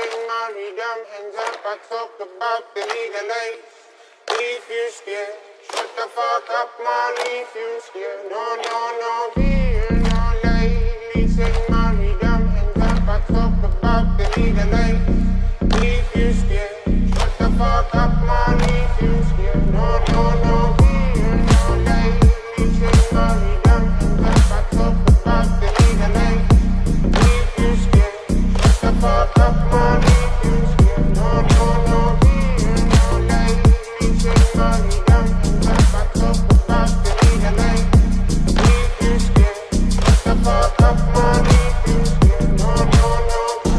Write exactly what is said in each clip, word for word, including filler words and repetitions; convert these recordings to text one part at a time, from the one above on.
in my rhythm, hands up, I talk about the legal age. If you scared, shut the fuck up, man, if you scared. No, no, no, fear, no ladies in my rhythm, hands up, I talk about the legal age. If you scared, shut the fuck up, man, if you scared. No, no, no, fear, no ladies in my rhythm, hands up, I talk about the legal age. If you scared, shut the fuck up, man, if you scared. No, no, no, fear, no ladies in my rhythm, hands up, I talk about the legal age. If you scared, shut the fuck up, man, if you scared. No, no, no.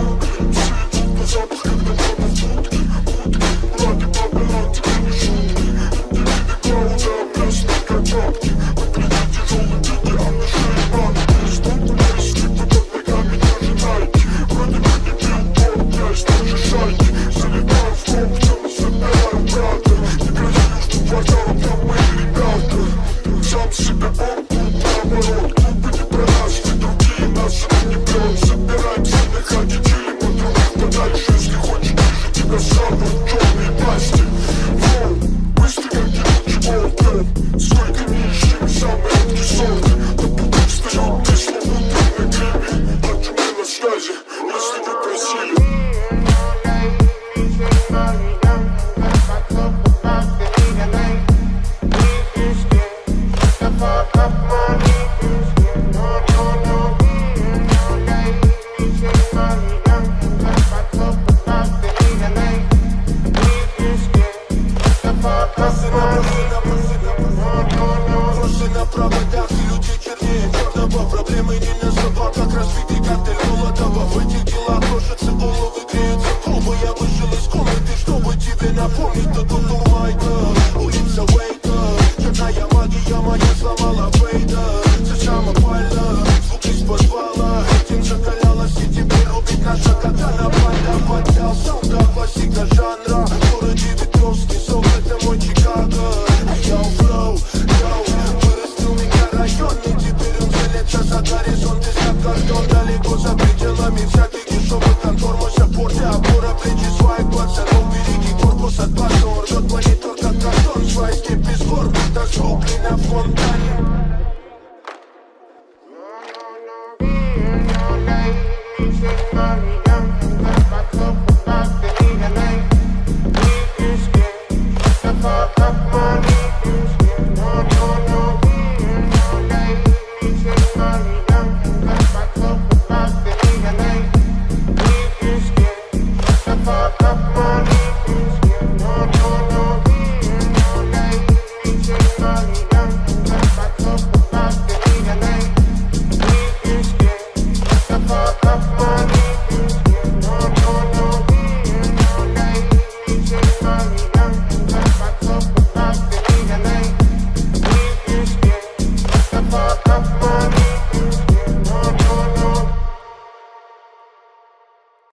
Проблемы не на зубах, как разбитый коктейль Молотова. В этих делах крошатся головы, греются клубы. Я вышел из комнаты, чтобы тебе напомнить, кто тут Майка, улица Уэйта. Черная магия моя сломала Фейда. Зачем опально, звук из подвала. Этим закалялась и теперь рубит наша катана. Пальда поднял саунда, классика жанра. В городе Ветровский, сон, это мой Чикаго. Йоу, флоу, йоу, вырастил меня район. И теперь он целится за горизонт. Из-за картон далеко за пределами всяких